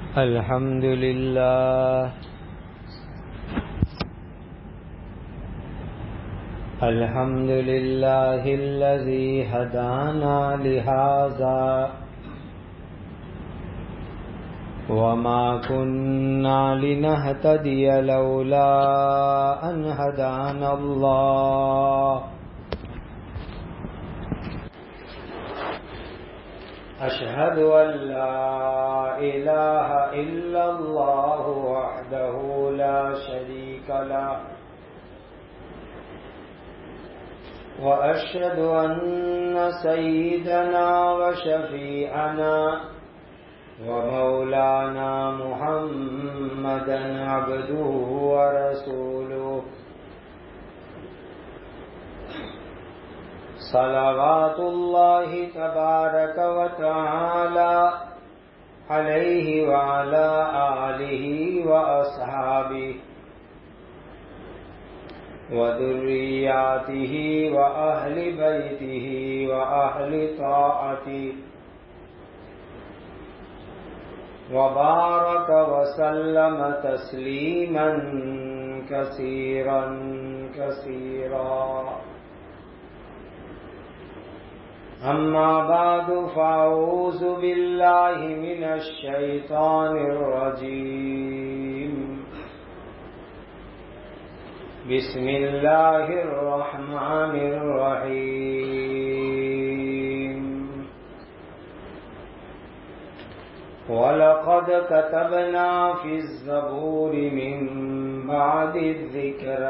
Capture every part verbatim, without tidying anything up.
الحمد لله الحمد لله الذي هدانا لهذا وما كنا لنهتدي لولا أن هدانا الله أشهد أن لا إله إلا الله وحده لا شريك له وأشهد أن سيدنا وشفيعنا ومولانا محمدا عبده ورسوله صلوات الله تبارك وتعالى عليه وعلى آله وأصحابه وذرياته وأهل بيته وأهل طاعته وبارك وسلم تسليما كثيرا كثيرا. أما بعد فأعوذ بالله من الشيطان الرجيم. بسم الله الرحمن الرحيم. ولقد كتبنا في الزبور من بعد الذكر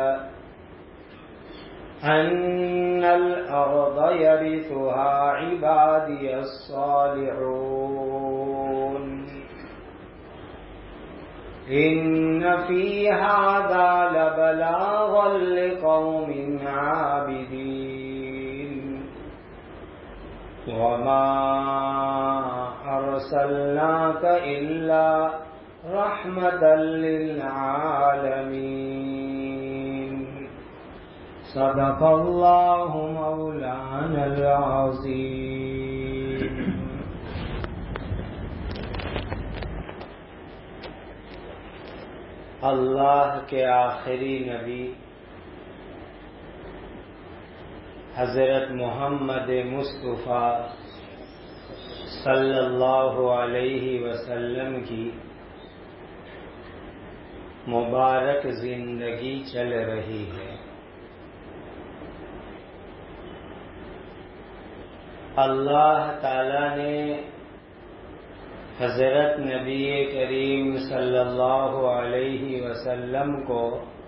أن الأرض يرثها عبادي الصالحون إن في هذا لبلاغا لقوم عابدين وما أرسلناك إلا رحمة للعالمين. صدق الله مولانا العظيم. اللہ کے آخری نبی حضرت محمد مصطفیٰ صلی اللہ علیہ وسلم کی مبارک زندگی چل رہی ہے. اللہ تعالی نے حضرت نبی کریم صلی اللہ علیہ وسلم کو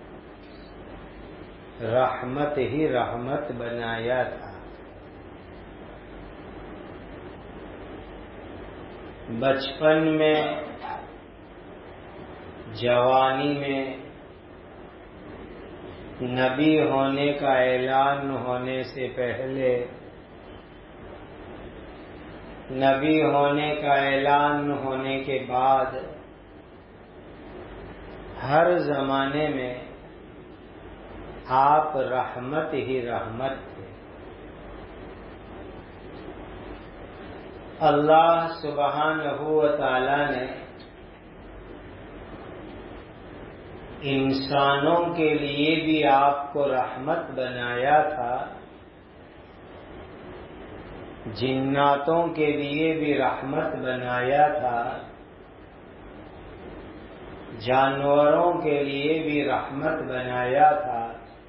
رحمت ہی رحمت بنایا تھا. بچپن میں، جوانی میں نبی ہونے کا اعلان ہونے سے پہلے، نبی ہونے کا اعلان ہونے کے بعد، ہر زمانے میں آپ رحمت ہی رحمت تھے. اللہ سبحانہ و تعالی نے انسانوں کے لیے بھی آپ کو رحمت بنایا تھا، جناتوں کے لیے بھی رحمت بنایا تھا، جانوروں کے لیے بھی رحمت بنایا تھا.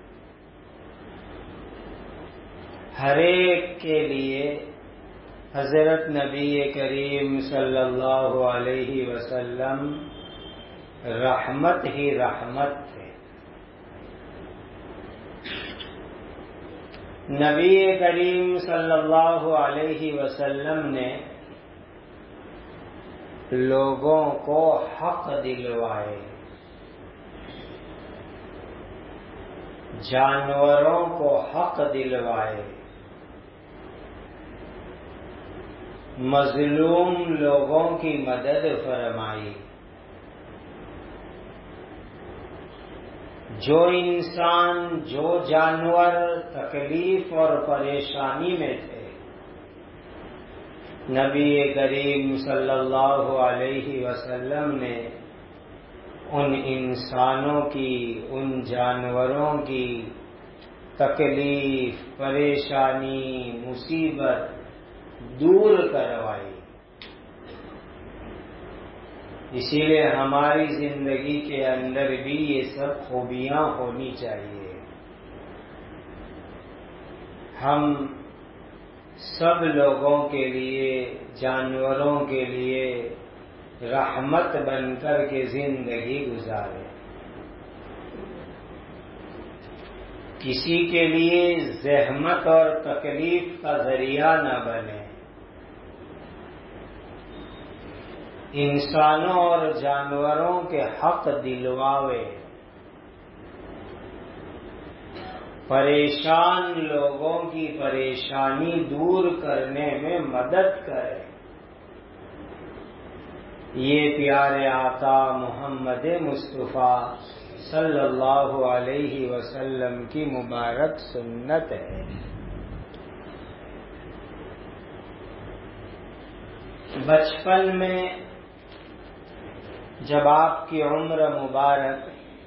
ہر ایک کے لیے حضرت نبی کریم صلی اللہ علیہ وسلم رحمت ہی رحمت تھے. نبی کریم صلی اللہ علیہ وسلم نے لوگوں کو حق دلوائے، جانوروں کو حق دلوائے، مظلوم لوگوں کی مدد فرمائی. جو انسان، جو جانور تکلیف اور پریشانی میں تھے، نبی کریم صلی اللہ علیہ وسلم نے ان انسانوں کی، ان جانوروں کی تکلیف، پریشانی، مصیبت دور کروائی. اسی لیے ہماری زندگی کے اندر بھی یہ سب خوبیاں ہونی چاہیے. ہم سب لوگوں کے لیے، جانوروں کے لیے رحمت بن کر کے زندگی گزارے. کسی کے لیے زحمت اور تکلیف کا ذریعہ نہ بنے. انسانوں اور جانوروں کے حق دلواوے. پریشان لوگوں کی پریشانی دور کرنے میں مدد کرے. یہ پیارے آقا محمد مصطفیٰ صلی اللہ علیہ وسلم کی مبارک سنت ہے. بچپن میں جب آپ کی عمر مبارک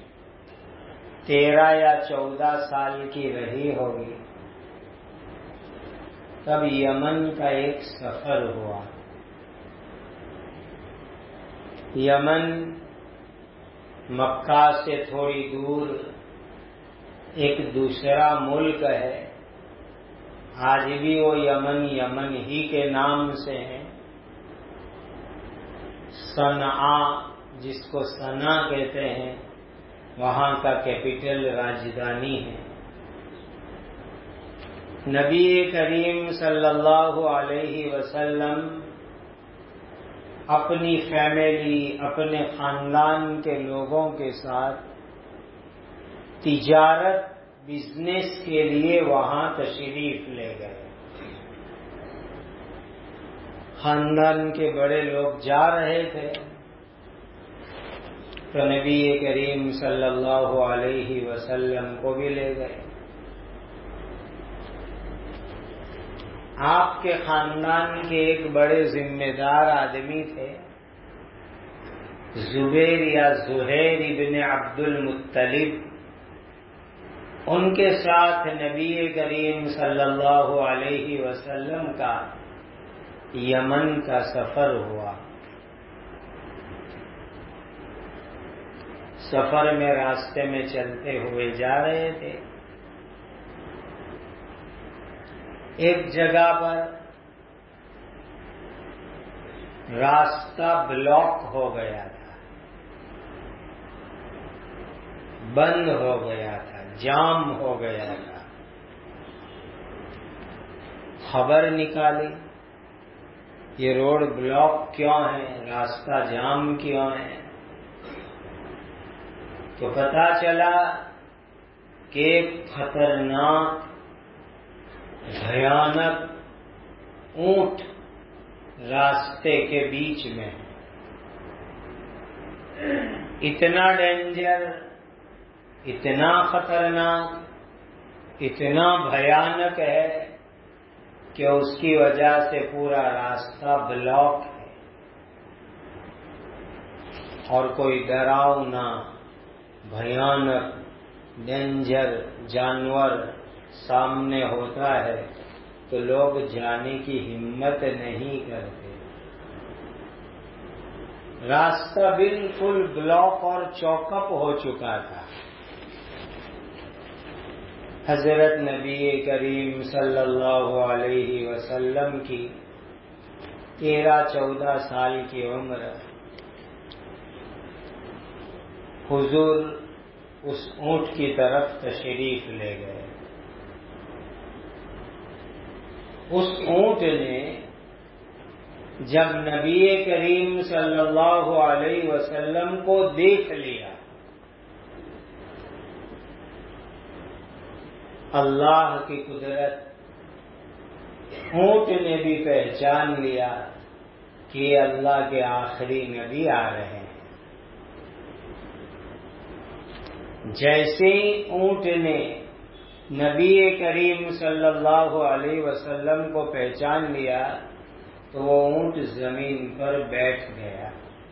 تیرہ یا چودہ سال کی رہی ہوگی، تب یمن کا ایک سفر ہوا. یمن مکہ سے تھوڑی دور ایک دوسرا ملک ہے. آج بھی وہ یمن یمن ہی کے نام سے ہے. صنعا، جس کو صنع کہتے ہیں، وہاں کا کیپٹل، راجدھانی ہے. نبی کریم صلی اللہ علیہ وسلم اپنی فیملی، اپنے خاندان کے لوگوں کے ساتھ تجارت، بزنس کے لیے وہاں تشریف لے گئے. خاندان کے بڑے لوگ جا رہے تھے تو نبی کریم صلی اللہ علیہ وسلم کو بھی لے گئے. آپ کے خاندان کے ایک بڑے ذمہ دار آدمی تھے، زبیر یا زہیر ابن عبد المطلب. ان کے ساتھ نبی کریم صلی اللہ علیہ وسلم کا یمن کا سفر ہوا. سفر میں راستے میں چلتے ہوئے جا رہے تھے. ایک جگہ پر راستہ بلاک ہو گیا تھا، بند ہو گیا تھا، جام ہو گیا تھا. خبر نکالی یہ روڈ بلاک کیوں ہے، راستہ جام کیوں ہے؟ تو پتہ چلا کہ ایک خطرناک، بھیانک اونٹ راستے کے بیچ میں ہے. اتنا ڈینجر، اتنا خطرناک، اتنا بھیانک ہے کہ اس کی وجہ سے پورا راستہ بلاک ہے. اور کوئی ڈراؤنا، بھیانک، ڈینجر جانور سامنے ہوتا ہے تو لوگ جانے کی ہمت نہیں کرتے. راستہ بالکل بلاک اور چوکپ ہو چکا تھا. حضرت نبی کریم صلی اللہ علیہ وسلم کی تیرہ چودہ سال کی عمر. حضور اس اونٹ کی طرف تشریف لے گئے. اس اونٹ نے جب نبی کریم صلی اللہ علیہ وسلم کو دیکھ لیا، اللہ کی قدرت، اونٹ نے بھی پہچان لیا کہ یہ اللہ کے آخری نبی آ رہے ہیں. جیسے ہی اونٹ نے نبی کریم صلی اللہ علیہ وسلم کو پہچان لیا، تو وہ اونٹ زمین پر بیٹھ گیا،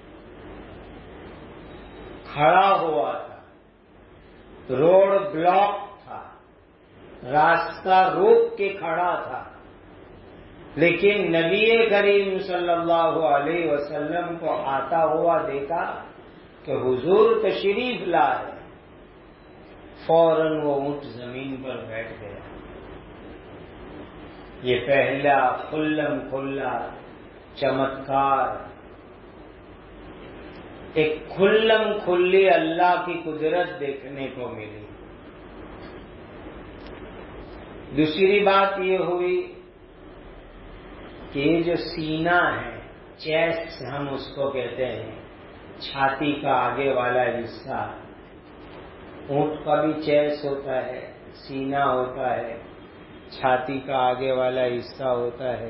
کھڑا ہوا تھا، روڈ بلاک تھا، راستہ روک کے کھڑا تھا، لیکن نبی کریم صلی اللہ علیہ وسلم کو آتا ہوا دیکھا کہ حضور تشریف لا ہے، فوراً وہ اونٹ زمین پر بیٹھ گیا۔ یہ پہلا کھلم کھلا چمتکار، ایک کھلم کھلی اللہ کی قدرت دیکھنے کو ملی۔ دوسری بات یہ ہوئی کہ یہ جو سینہ ہے، چیسٹ ہم اس کو کہتے ہیں، چھاتی کا آگے والا حصہ، اونٹ کا بھی چیسٹ ہوتا ہے، سینہ ہوتا ہے، چھاتی کا آگے والا حصہ ہوتا ہے۔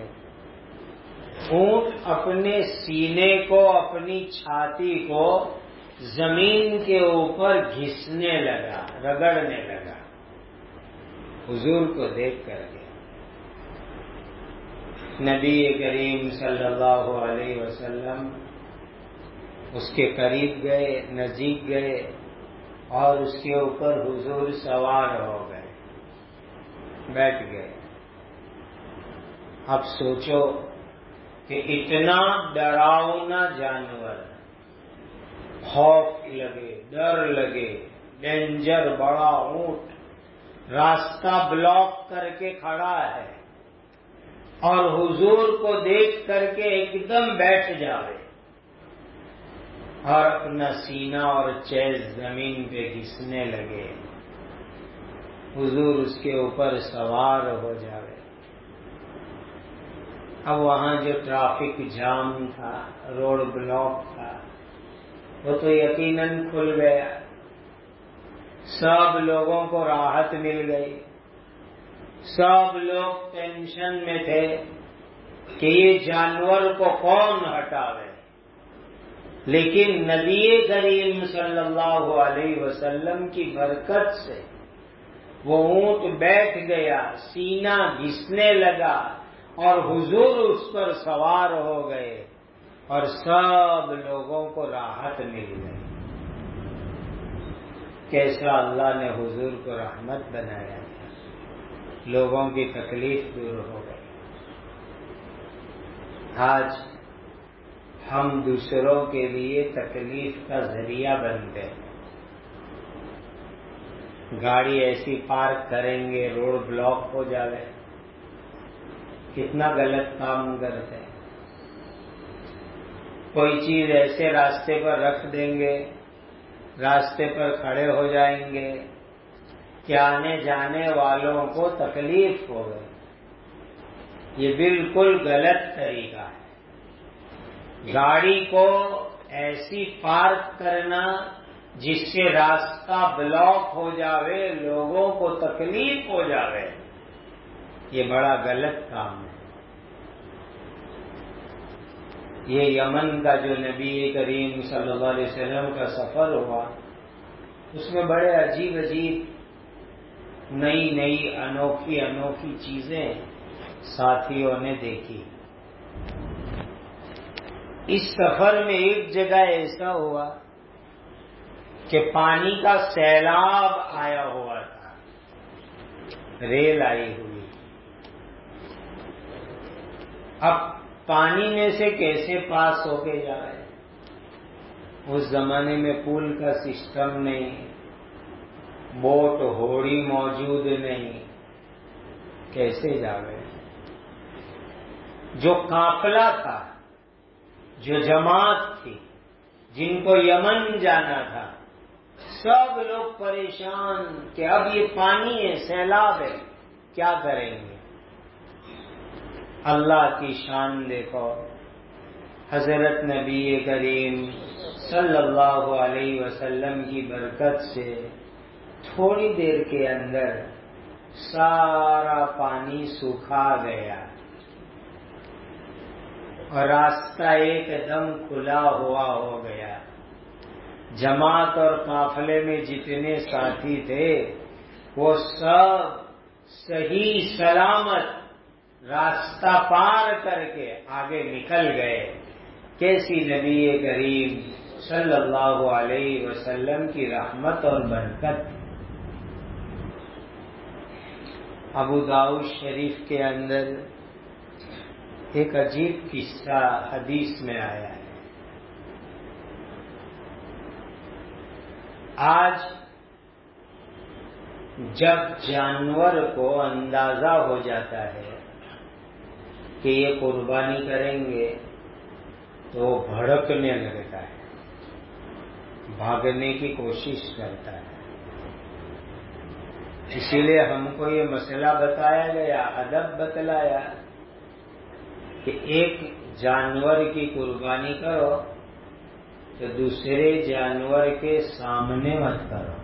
اونٹ اپنے سینے کو، اپنی چھاتی کو زمین کے اوپر گھسنے لگا، رگڑنے لگا، حضور کو دیکھ کر کے۔ نبی کریم صلی اللہ علیہ وسلم اس کے قریب گئے، نزدیک گئے اور اس کے اوپر حضور سوار ہو گئے، بیٹھ گئے۔ اب سوچو کہ اتنا ڈراؤنا جانور، خوف لگے، ڈر لگے، ڈینجر بڑا اونٹ راستہ بلاک کر کے کھڑا ہے اور حضور کو دیکھ کر کے ایک دم بیٹھ جاوے اور اپنا سینہ اور چیز زمین پہ گھسنے لگے، حضور اس کے اوپر سوار ہو جاوے۔ اب وہاں جو ٹریفک جام تھا، روڈ بلاک تھا، وہ تو یقیناً کھل گیا، سب لوگوں کو راحت مل گئی، سب لوگ ٹینشن میں تھے کہ یہ جانور کو کون ہٹاوے، لیکن نبی کریم صلی اللہ علیہ وسلم کی برکت سے وہ اونٹ بیٹھ گیا، سینہ گھسنے لگا اور حضور اس پر سوار ہو گئے اور سب لوگوں کو راحت مل گئی۔ کیسا اللہ نے حضور کو رحمت بنایا تھا، لوگوں کی تکلیف دور ہو گئی۔ آج ہم دوسروں کے لیے تکلیف کا ذریعہ بنتے ہیں، گاڑی ایسی پارک کریں گے، روڈ بلاک ہو جائے، کتنا غلط کام کرتے ہیں۔ کوئی چیز ایسے راستے پر رکھ دیں گے، راستے پر کھڑے ہو جائیں گے کہ آنے جانے والوں کو تکلیف ہو گئی۔ یہ بالکل غلط طریقہ ہے۔ گاڑی کو ایسی پارک کرنا جس سے راستہ بلاک ہو جاوے، لوگوں کو تکلیف ہو جاوے، یہ بڑا غلط کام ہے۔ یہ یمن کا جو نبی کریم صلی اللہ علیہ وسلم کا سفر ہوا، اس میں بڑے عجیب عجیب نئی نئی انوکھی انوکھی چیزیں ساتھیوں نے دیکھی۔ اس سفر میں ایک جگہ ایسا ہوا کہ پانی کا سیلاب آیا ہوا تھا، ریل آئی ہوئی۔ اب پانی میں سے کیسے پاس ہو کے جا رہے؟ اس زمانے میں پل کا سسٹم نہیں، بوٹ ہوڑی موجود نہیں، کیسے جا رہے؟ جو قافلہ تھا، جو جماعت تھی، جن کو یمن جانا تھا، سب لوگ پریشان کہ اب یہ پانی ہے، سیلاب ہے، کیا کریں گے؟ اللہ کی شان دیکھو، حضرت نبی کریم صلی اللہ علیہ وسلم کی برکت سے تھوڑی دیر کے اندر سارا پانی سوکھا گیا اور راستہ ایک دم کھلا ہوا ہو گیا۔ جماعت اور قافلے میں جتنے ساتھی تھے وہ سب صحیح سلامت راستہ پار کر کے آگے نکل گئے. کیسی نبی کریم صلی اللہ علیہ وسلم کی رحمت اور برکت. ابو داؤد شریف کے اندر ایک عجیب قصہ حدیث میں آیا ہے. آج جب جانور کو اندازہ ہو جاتا ہے کہ یہ قربانی کریں گے تو وہ بھڑکنے لگتا ہے، بھاگنے کی کوشش کرتا ہے. اسی لیے ہم کو یہ مسئلہ بتایا گیا، ادب بتلایا کہ ایک جانور کی قربانی کرو تو دوسرے جانور کے سامنے مت کرو.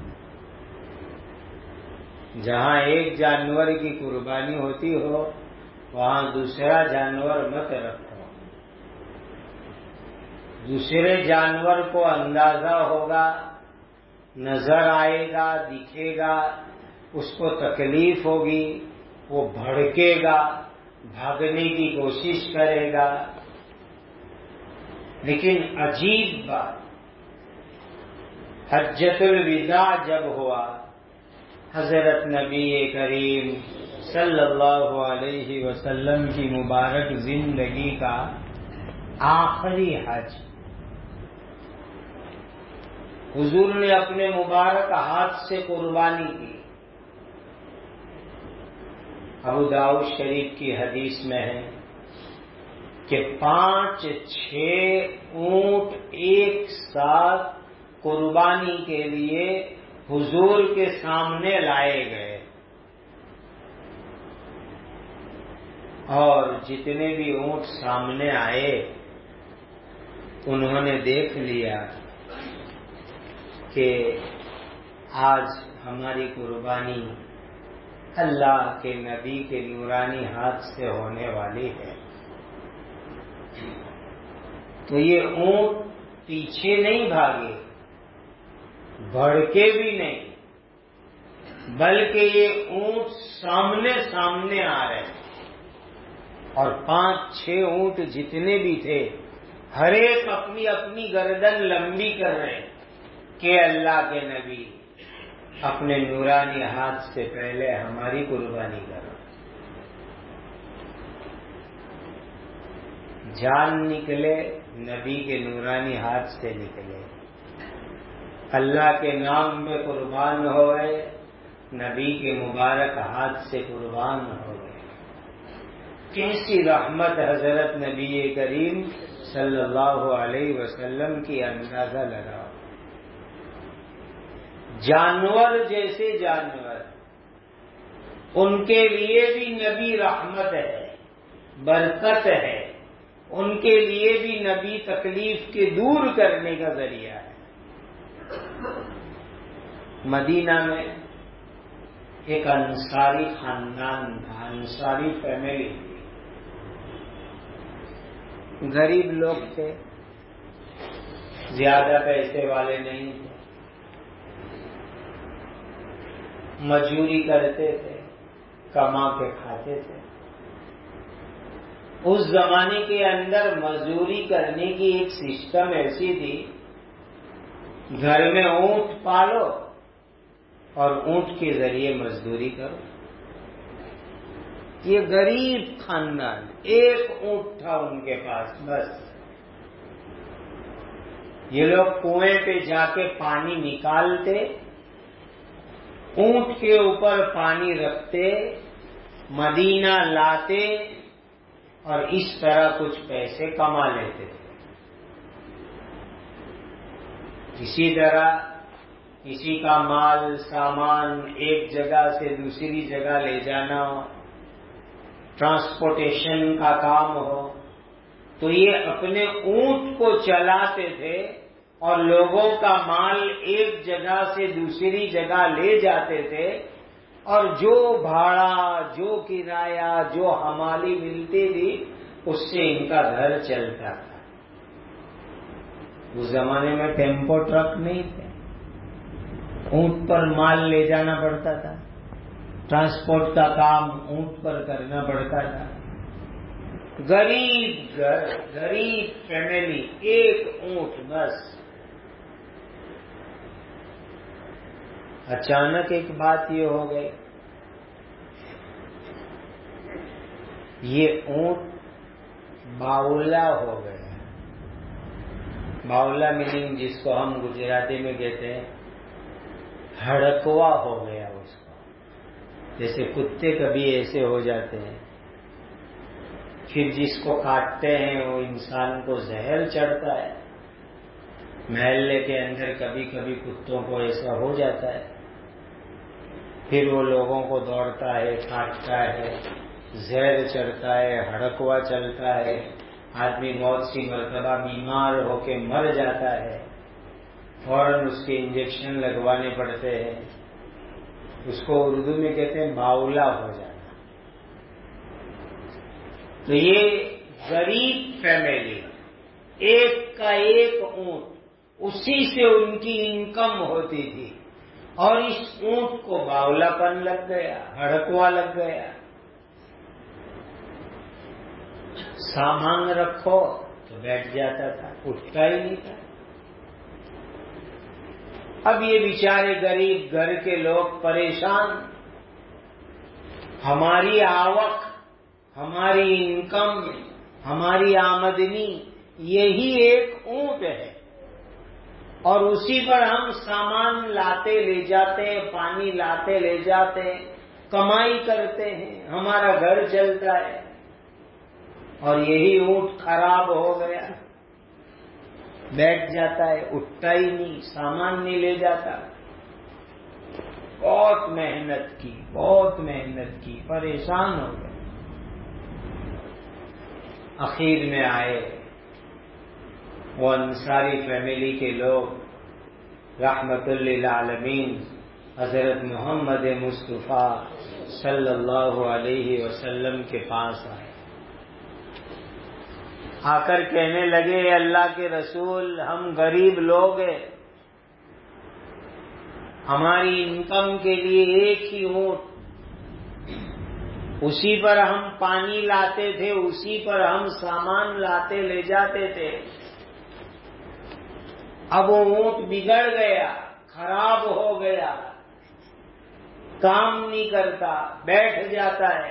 جہاں ایک جانور کی قربانی ہوتی ہو وہاں دوسرا جانور مت رکھو. دوسرے جانور کو اندازہ ہوگا، نظر آئے گا، دکھے گا، اس کو تکلیف ہوگی، وہ بھڑکے گا، بھاگنے کی کوشش کرے گا. لیکن عجیب بات، حجۃ الوداع جب ہوا، حضرت نبی کریم صلی اللہ علیہ وسلم کی مبارک زندگی کا آخری حج، حضور نے اپنے مبارک ہاتھ سے قربانی کی. ابو داؤد شریف کی حدیث میں ہے کہ پانچ چھ اونٹ ایک ساتھ قربانی کے لیے حضور کے سامنے لائے گئے، اور جتنے بھی اونٹ سامنے آئے انہوں نے دیکھ لیا کہ آج ہماری قربانی اللہ کے نبی کے نورانی ہاتھ سے ہونے والی ہے. تو یہ اونٹ پیچھے نہیں بھاگے، بھڑکے بھی نہیں، بلکہ یہ اونٹ سامنے سامنے آ رہے ہیں. اور پانچ چھ اونٹ جتنے بھی تھے ہر ایک اپنی اپنی گردن لمبی کر رہے ہیں کہ اللہ کے نبی اپنے نورانی ہاتھ سے پہلے ہماری قربانی کرو. جان نکلے نبی کے نورانی ہاتھ سے نکلے، اللہ کے نام میں قربان ہوئے، نبی کے مبارک ہاتھ سے قربان ہو گئے. کیسی رحمت حضرت نبی کریم صلی اللہ علیہ وسلم کی اندازہ لگاؤ. جانور جیسے جانور، ان کے لیے بھی نبی رحمت ہے، برکت ہے. ان کے لیے بھی نبی تکلیف کے دور کرنے کا ذریعہ ہے. مدینہ میں ایک انصاری خاندان تھا، انصاری فیملی تھی. غریب لوگ تھے، زیادہ پیسے والے نہیں تھے، مزدوری کرتے تھے، کما کے کھاتے تھے. اس زمانے کے اندر مزدوری کرنے کی ایک سسٹم ایسی تھی، گھر میں اونٹ پالو اور اونٹ کے ذریعے مزدوری کرو. یہ غریب خاندان، ایک اونٹ تھا ان کے پاس بس. یہ لوگ کنویں پہ جا کے پانی نکالتے، اونٹ کے اوپر پانی رکھتے، مدینہ لاتے اور اس طرح کچھ پیسے کما لیتے تھے. اسی طرح کسی کا مال سامان ایک جگہ سے دوسری جگہ لے جانا ہو، ٹرانسپورٹیشن کا کام ہو، تو یہ اپنے اونٹ کو چلاتے تھے اور لوگوں کا مال ایک جگہ سے دوسری جگہ لے جاتے تھے، اور جو بھاڑا، جو کرایہ، جو حمالی ملتی تھی اس سے ان کا گھر چلتا تھا. اس زمانے میں ٹیمپو ٹرک نہیں تھے، اونٹ پر مال لے جانا پڑتا تھا. ٹرانسپورٹ کا کام اونٹ پر کرنا پڑتا تھا. غریب گھر، غریب فیملی، ایک اونٹ بس. اچانک ایک بات یہ ہو گئی، یہ اونٹ باولا ہو گیا. باولا میننگ جس کو ہم گجراتی میں کہتے ہیں ہڑکوا ہو گیا اس کو. جیسے کتے کبھی ایسے ہو جاتے ہیں، پھر جس کو کاٹتے ہیں وہ انسان کو زہر چڑھتا ہے. محلے کے اندر کبھی کبھی کتوں کو ایسا ہو جاتا ہے، پھر وہ لوگوں کو دوڑتا ہے، کاٹتا ہے، زہر چڑھتا ہے، ہڑکوا چلتا ہے. آدمی بہت سی مرتبہ بیمار ہو کے مر جاتا ہے، فوراً اس کے انجیکشن لگوانے پڑتے ہیں. اس کو اردو میں کہتے ہیں باولا ہو جانا. تو یہ غریب فیملی، ایک کا ایک اونٹ، اسی سے ان کی انکم ہوتی تھی، اور اس اونٹ کو باولا پن لگ گیا، ہڑکوا لگ گیا. سامان رکھو تو بیٹھ جاتا تھا، اٹھتا ہی نہیں تھا. اب یہ بیچارے غریب گھر کے لوگ پریشان. ہماری آوک، ہماری انکم، ہماری آمدنی یہی ایک اونٹ ہے، اور اسی پر ہم سامان لاتے لے جاتے ہیں، پانی لاتے لے جاتے ہیں، کمائی کرتے ہیں، ہمارا گھر چلتا ہے، اور یہی اونٹ خراب ہو گیا، بیٹھ جاتا ہے، اٹھتا ہی نہیں، سامان نہیں لے جاتا. بہت محنت کی، بہت محنت کی، پریشان ہو گئے. اخیر میں آئے وہ انصاری فیملی کے لوگ، رحمت للعالمین حضرت محمد مصطفیٰ صلی اللہ علیہ وسلم کے پاس آئے. آ کر کہنے لگے اللہ کے رسول، ہم غریب لوگ ہیں، ہماری انکم کے لیے ایک ہی اونٹ، اسی پر ہم پانی لاتے تھے، اسی پر ہم سامان لاتے لے جاتے تھے. اب وہ اونٹ بگڑ گیا، خراب ہو گیا، کام نہیں کرتا، بیٹھ جاتا ہے.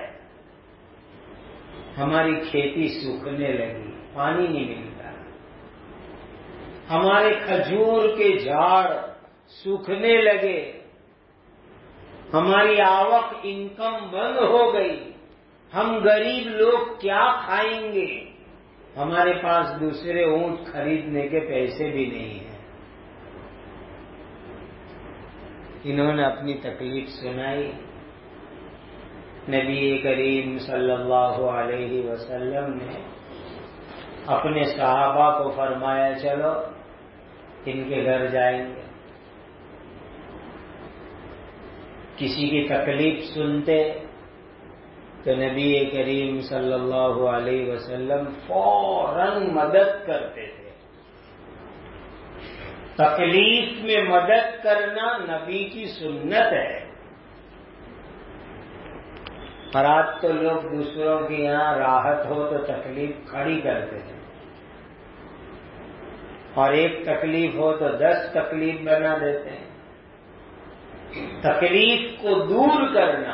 ہماری کھیتی سوکھنے لگی، پانی نہیں ملتا. ہمارے کھجور کے جھاڑ سوکھنے لگے، ہماری آوک انکم بند ہو گئی. ہم غریب لوگ کیا کھائیں گے؟ ہمارے پاس دوسرے اونٹ خریدنے کے پیسے بھی نہیں ہیں. انہوں نے اپنی تکلیف سنائی. نبی کریم صلی اللہ علیہ وسلم نے اپنے صحابہ کو فرمایا چلو ان کے گھر جائیں گے. کسی کی تکلیف سنتے تو نبی کریم صلی اللہ علیہ وسلم فوراً مدد کرتے تھے. تکلیف میں مدد کرنا نبی کی سنت ہے. اور آج تو لوگ دوسروں کے یہاں راحت ہو تو تکلیف کھڑی کرتے ہیں، اور ایک تکلیف ہو تو دس تکلیف بنا دیتے ہیں. تکلیف کو دور کرنا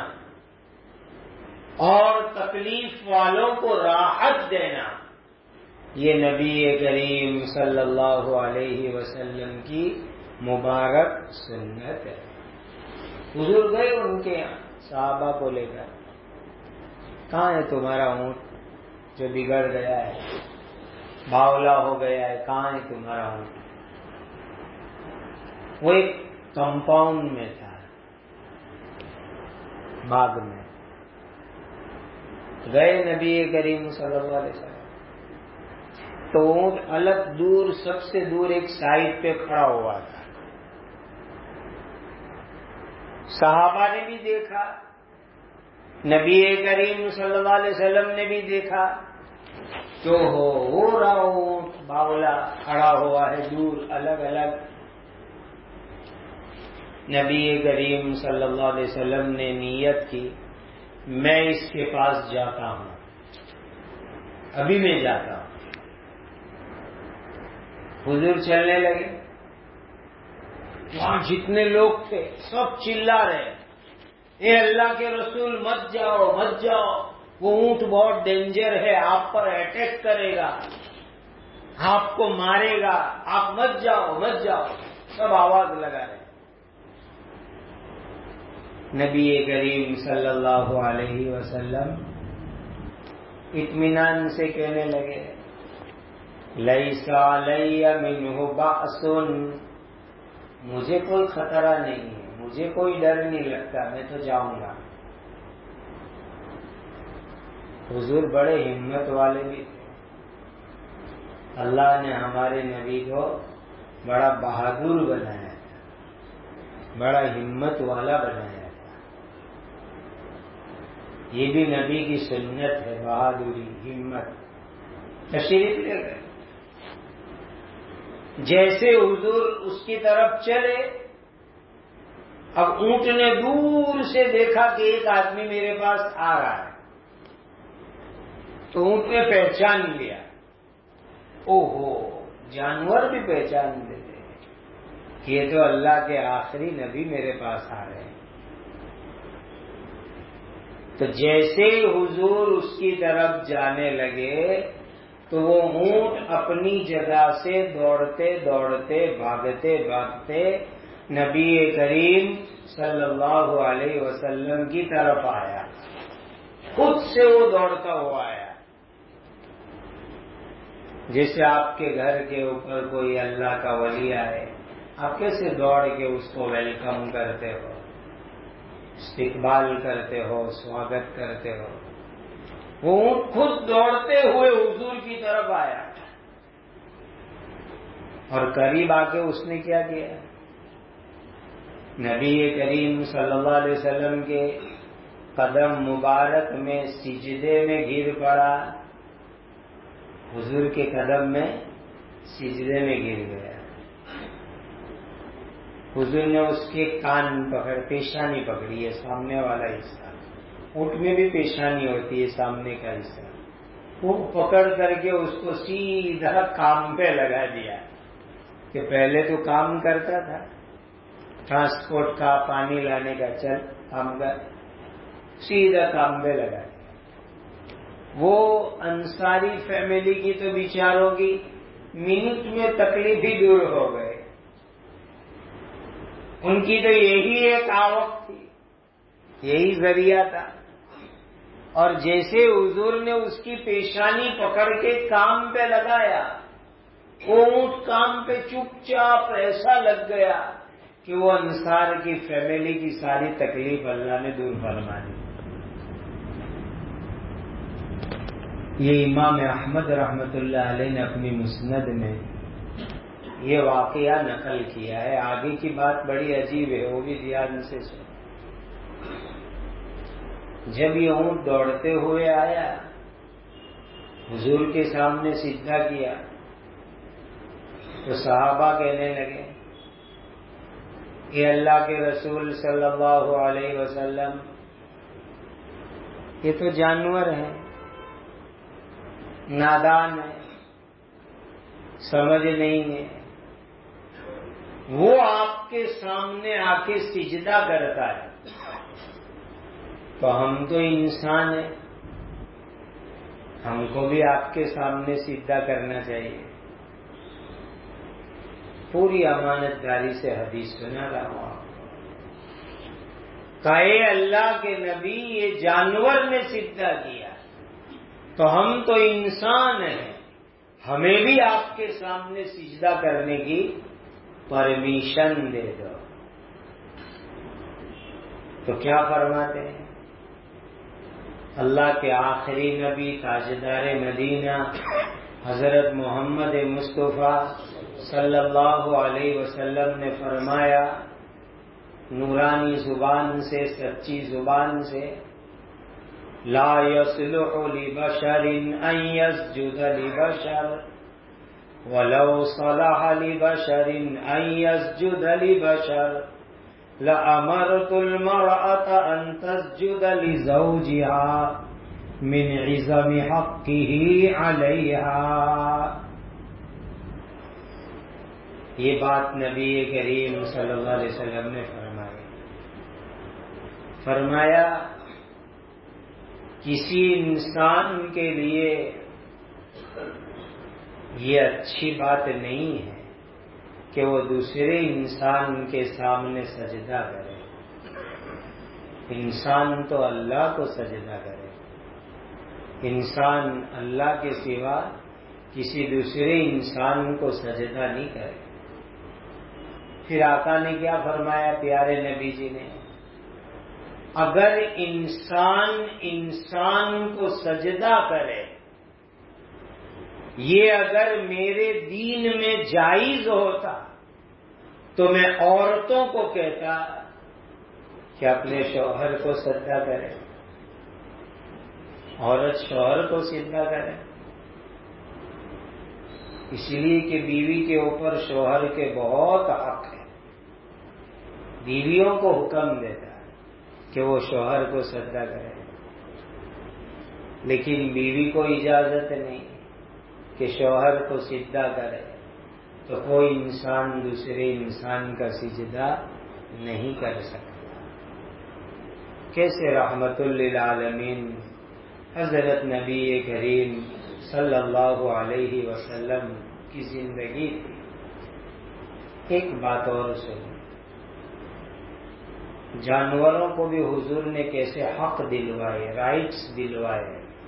اور تکلیف والوں کو راحت دینا، یہ نبی کریم صلی اللہ علیہ وسلم کی مبارک سنت ہے. حضور گئے ان کے یہاں صحابہ کو لے کر، کہاں ہے تمہارا اونٹ جو بگڑ گیا ہے، باولا ہو گیا ہے، کہاں ہے تمہارا اونٹ؟ وہ ایک کمپاؤنڈ میں تھا، باغ میں. گئے نبی کریم صلی اللہ علیہ وسلم تو اونٹ الگ دور، سب سے دور ایک سائڈ پہ کھڑا ہوا تھا. صحابہ نے بھی دیکھا، نبی کریم صلی اللہ علیہ وسلم نے بھی دیکھا جو ہو وہ رہا اونٹ باولا کھڑا ہوا ہے دور، الگ الگ. نبی کریم صلی اللہ علیہ وسلم نے نیت کی میں اس کے پاس جاتا ہوں، ابھی میں جاتا ہوں۔ حضور چلنے لگے، وہاں جتنے لوگ تھے سب چلا رہے، اے اللہ کے رسول مت جاؤ مت جاؤ، وہ اونٹ بہت ڈینجر ہے، آپ پر اٹیک کرے گا، آپ کو مارے گا، آپ مت جاؤ مت جاؤ، سب آواز لگا رہے۔ نبی کریم صلی اللہ علیہ وسلم اطمینان سے کہنے لگے لیس علی منہ بأس، مجھے کوئی خطرہ نہیں ہے، مجھے کوئی ڈر نہیں لگتا، میں تو جاؤں گا۔ حضور بڑے ہمت والے بھی تھے، اللہ نے ہمارے نبی کو بڑا بہادر بنایا تھا، بڑا ہمت والا بنایا تھا۔ یہ بھی نبی کی سنت ہے، بہادری ہمت۔ تشریف لے گئے، جیسے حضور اس کی طرف چلے، اب اونٹ نے دور سے دیکھا کہ ایک آدمی میرے پاس آ رہا ہے، تو اونٹ نے پہچان لیا۔ او ہو، جانور بھی پہچان لیتے ہیں، یہ تو اللہ کے آخری نبی میرے پاس آ رہے ہیں۔ تو جیسے حضور اس کی طرف جانے لگے تو وہ اونٹ اپنی جگہ سے دوڑتے دوڑتے بھاگتے بھاگتے نبی کریم صلی اللہ علیہ وسلم کی طرف آیا، خود سے وہ دوڑتا ہوا آیا۔ جیسے آپ کے گھر کے اوپر کوئی اللہ کا ولی آئے، آپ کیسے دوڑ کے اس کو ویلکم کرتے ہو، استقبال کرتے ہو، سواگت کرتے ہو، وہ خود دوڑتے ہوئے حضور کی طرف آیا، اور قریب آ کے اس نے کیا کیا؟ نبی کریم صلی اللہ علیہ وسلم کے قدم مبارک میں سجدے میں گر پڑا، حضور کے قدم میں سجدے میں گر گیا۔ حضور نے اس کے کان پکڑ پیشانی پکڑی ہے، سامنے والا حصہ، اونٹ میں بھی پیشانی ہوتی ہے سامنے کا حصہ، وہ پکڑ کر کے اس کو سیدھا کام پہ لگا دیا، کہ پہلے تو کام کرتا تھا ٹرانسپورٹ کا، پانی لانے کا، چل کام کر، سیدھا کام پہ لگا دیا۔ وہ انصاری فیملی کی تو بیچاروں کی منٹ میں تکلیف ہی دور ہو گئے، ان کی تو یہی ایک آوک تھی، یہی ذریعہ تھا، اور جیسے حضور نے اس کی پیشانی پکڑ کے کام پہ لگایا، وہ اونٹ کام پہ چپ چاپ ایسا لگ گیا کہ وہ انصار کی فیملی کی ساری تکلیف اللہ نے دور فرما دی۔ یہ امام احمد رحمت اللہ علیہ نے اپنی مسند میں یہ واقعہ نقل کیا ہے۔ آگے کی بات بڑی عجیب ہے، وہ بھی دھیان سے سنو۔ جب یہ اونٹ دوڑتے ہوئے آیا، حضور کے سامنے سجدہ کیا، تو صحابہ کہنے لگے اے اللہ کے رسول صلی اللہ علیہ وسلم، یہ تو جانور ہیں، نادان ہے، سمجھ نہیں ہے، وہ آپ کے سامنے آ کے سجدہ کرتا ہے، تو ہم تو انسان ہیں، ہم کو بھی آپ کے سامنے سجدہ کرنا چاہیے۔ پوری امانت داری سے حدیث سنا رہا ہوں آپ کو، کہ اللہ کے نبی یہ جانور نے سجدہ کیا تو ہم تو انسان ہیں، ہمیں بھی آپ کے سامنے سجدہ کرنے کی پرمیشن دے دو۔ تو کیا فرماتے ہیں؟ اللہ کے آخری نبی تاجدار مدینہ حضرت محمد مصطفیٰ صلی اللہ علیہ وسلم نے فرمایا نورانی زبان سے، سچی زبان سے، لا يصلح لبشر ان يسجد لبشر ولو صلح لبشر ان يسجد لبشر لَأَمَرْتُ الْمَرْأَةَ أَن تَسْجُدَ لِزَوْجِهَا مِنْ عِظَمِ حَقِّهِ عَلَيْهَا۔ یہ بات نبی کریم صلی اللہ علیہ وسلم نے فرمائی فرمایا کسی انسان کے لیے یہ اچھی بات نہیں ہے کہ وہ دوسرے انسان کے سامنے سجدہ کرے۔ انسان تو اللہ کو سجدہ کرے، انسان اللہ کے سوا کسی دوسرے انسان کو سجدہ نہیں کرے۔ پھر آقا نے کیا فرمایا پیارے نبی جی نے؟ اگر انسان انسان کو سجدہ کرے، یہ اگر میرے دین میں جائز ہوتا تو میں عورتوں کو کہتا کہ اپنے شوہر کو سجدہ کرے، عورت شوہر کو سجدہ کرے، اس لیے کہ بیوی کے اوپر شوہر کے بہت حق ہے، بیویوں کو حکم دیتا ہے کہ وہ شوہر کو سجدہ کرے، لیکن بیوی کو اجازت نہیں کہ شوہر کو سجدہ کرے، تو کوئی انسان دوسرے انسان کا سجدہ نہیں کر سکتا۔ کیسے رحمت للعالمین حضرت نبی کریم صلی اللہ علیہ وسلم کی زندگی تھی۔ ایک بات اور سنو، جانوروں کو بھی حضور نے کیسے حق دلوائے، رائٹس دلوائے۔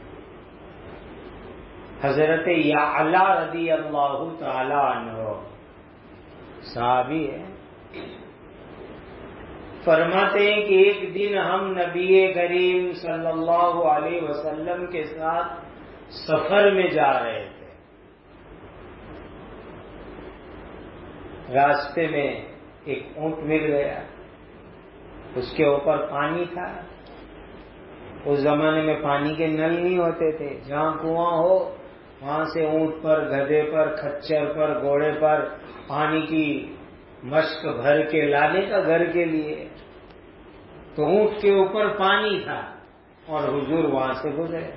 حضرت یعلا رضی اللہ تعالی عنہ صحابی ہے، فرماتے ہیں کہ ایک دن ہم نبی کریم صلی اللہ علیہ وسلم کے ساتھ سفر میں جا رہے تھے، راستے میں ایک اونٹ مل گیا، اس کے اوپر پانی تھا۔ اس زمانے میں پانی کے نل نہیں ہوتے تھے، جہاں کنواں ہو وہاں سے اونٹ پر، گدھے پر، کھچر پر، گھوڑے پر پانی کی مشک بھر کے لانے کا گھر کے لیے، تو اونٹ کے اوپر پانی تھا اور حضور وہاں سے گزرے۔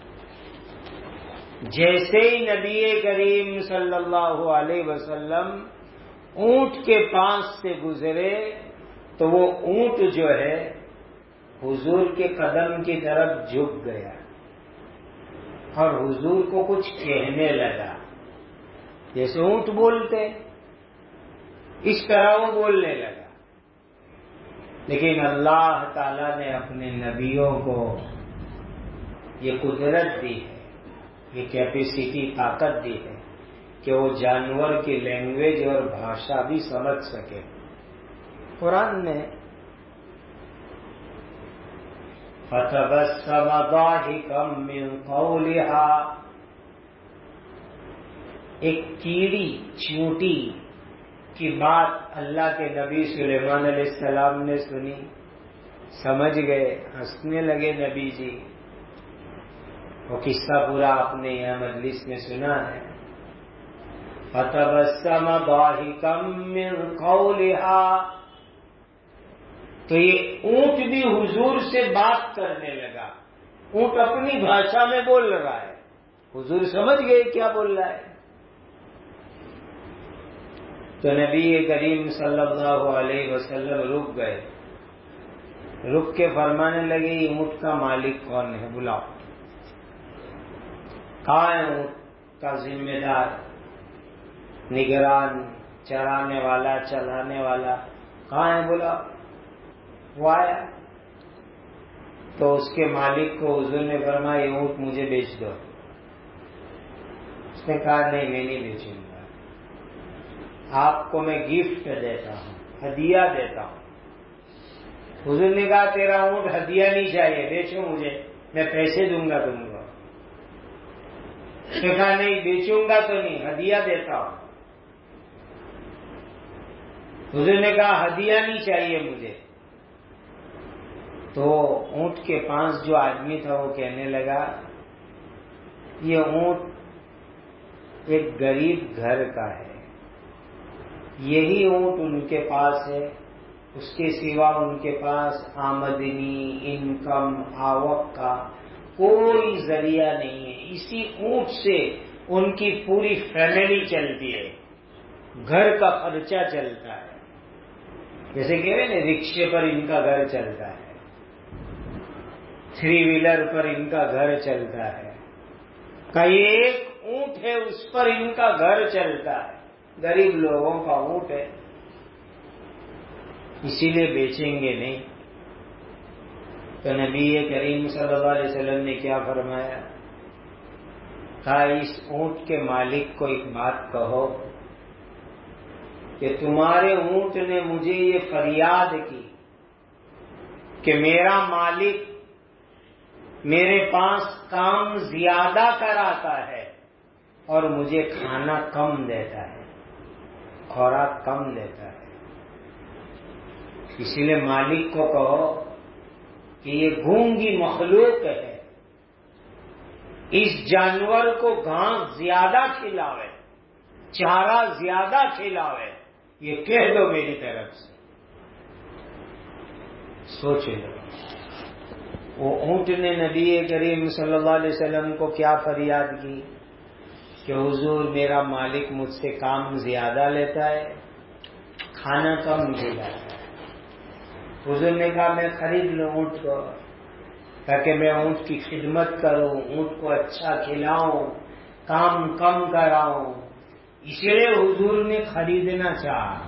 جیسے ہی نبی کریم صلی اللہ علیہ وسلم اونٹ کے پاس سے گزرے تو وہ اونٹ جو ہے حضور کے قدم کی طرف جھک گیا اور حضور کو کچھ کہنے لگا، جیسے اونٹ بولتے اس طرح وہ بولنے لگا۔ لیکن اللہ تعالیٰ نے اپنے نبیوں کو یہ قدرت دی ہے، یہ کیپیسٹی، طاقت دی ہے کہ وہ جانور کی لینگویج اور بھاشا بھی سمجھ سکے۔ قرآن نے فَتَبَسَّمَ ضَاحِكًا مِّن قَوْلِهَا، ایک کیڑی چیونٹی کی بات اللہ کے نبی سلیمان علیہ السلام نے سنی، سمجھ گئے، ہنسنے لگے نبی جی۔ وہ قصہ پورا آپ نے یہاں مجلس میں سنا ہے۔ فَتَبَسَّمَ ضَاحِكًا مِّن قَوْلِهَا، تو یہ اونٹ بھی حضور سے بات کرنے لگا، اونٹ اپنی بھاشا میں بول رہا ہے، حضور سمجھ گئے کیا بول رہا ہے۔ تو نبی کریم صلی اللہ علیہ وسلم رک گئے، رک کے فرمانے لگے یہ اونٹ کا مالک کون ہے، بلاؤ۔ کہاں ہے اونٹ کا ذمہ دار، نگران، چرانے والا، چلانے والا، کہاں ہے، بلاؤ۔ وہ آیا تو اس کے مالک کو حضور نے فرمایا یہ اونٹ مجھے بیچ دو۔ اس نے کہا نہیں میں نہیں بیچوں گا، آپ کو میں گفٹ دیتا ہوں، ہدیہ دیتا ہوں۔ حضور نے کہا تیرا اونٹ ہدیہ نہیں چاہیے، بیچو مجھے، میں پیسے دوں گا تم کو۔ اس نے کہا نہیں بیچوں گا تو نہیں، ہدیہ دیتا ہوں۔ حضور نے کہا ہدیہ نہیں چاہیے مجھے۔ تو اونٹ کے پاس جو آدمی تھا وہ کہنے لگا یہ اونٹ ایک غریب گھر کا ہے، یہی اونٹ ان کے پاس ہے، اس کے سوا ان کے پاس آمدنی، انکم، آوق کا کوئی ذریعہ نہیں ہے. اسی اونٹ سے ان کی پوری فیملی چلتی ہے، گھر کا خرچہ چلتا ہے. جیسے کہہ رہے نا رکشے پر ان کا گھر چلتا ہے، تھری ویلر پر ان کا گھر چلتا ہے، کئی ایک اونٹ ہے اس پر ان کا گھر چلتا ہے. غریب لوگوں کا اونٹ ہے، اسی لیے بیچیں گے نہیں. تو نبی کریم صلی اللہ علیہ وسلم نے کیا فرمایا؟ کہا اس اونٹ کے مالک کو ایک بات کہو کہ تمہارے اونٹ نے مجھے یہ فریاد کی کہ میرا مالک میرے پاس کام زیادہ کراتا ہے اور مجھے کھانا کم دیتا ہے، خوراک کم دیتا ہے. اسی لیے مالک کو کہو کہ یہ گونگی مخلوق ہے، اس جانور کو گھاس زیادہ کھلاوے، چارہ زیادہ کھلاوے، یہ کہہ دو میری طرف سے. سوچ لو وہ اونٹ نے نبی کریم صلی اللہ علیہ وسلم کو کیا فریاد کی کہ حضور میرا مالک مجھ سے کام زیادہ لیتا ہے، کھانا کم کھلاتا ہے. حضور نے کہا میں خرید لوں اونٹ کو تاکہ میں اونٹ کی خدمت کروں، اونٹ کو اچھا کھلاؤں، کام کم کراؤں. اس لیے حضور نے خریدنا چاہا.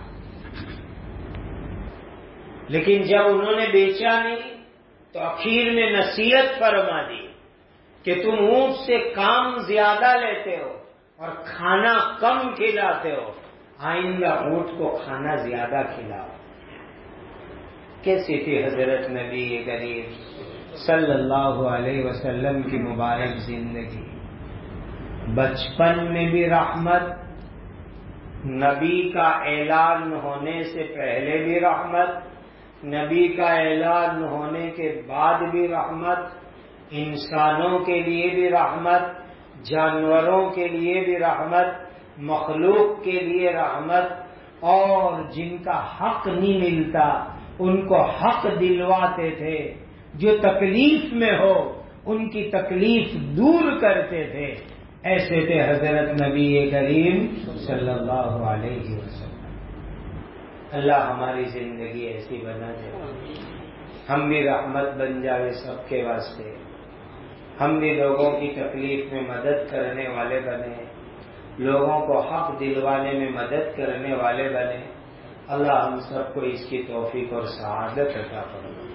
لیکن جب انہوں نے بیچا نہیں تو اخیر میں نصیحت فرما دی کہ تم اونٹ سے کام زیادہ لیتے ہو اور کھانا کم کھلاتے ہو، آئندہ اونٹ کو کھانا زیادہ کھلاؤ. کیسی تھی حضرت نبی کریم صلی اللہ علیہ وسلم کی مبارک زندگی؟ بچپن میں بھی رحمت، نبی کا اعلان ہونے سے پہلے بھی رحمت، نبی کا اعلان ہونے کے بعد بھی رحمت، انسانوں کے لیے بھی رحمت، جانوروں کے لیے بھی رحمت، مخلوق کے لیے رحمت، اور جن کا حق نہیں ملتا ان کو حق دلواتے تھے. جو تکلیف میں ہو ان کی تکلیف دور کرتے تھے. ایسے تھے حضرت نبی کریم صلی اللہ علیہ وسلم. اللہ ہماری زندگی ایسی بنا دے، ہم بھی رحمت بن جاوے سب کے واسطے، ہم بھی لوگوں کی تکلیف میں مدد کرنے والے بنے، لوگوں کو حق دلوانے میں مدد کرنے والے بنے. اللہ ہم سب کو اس کی توفیق اور سعادت عطا فرمائے.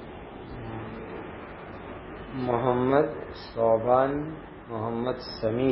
محمد صوبان، محمد سمیع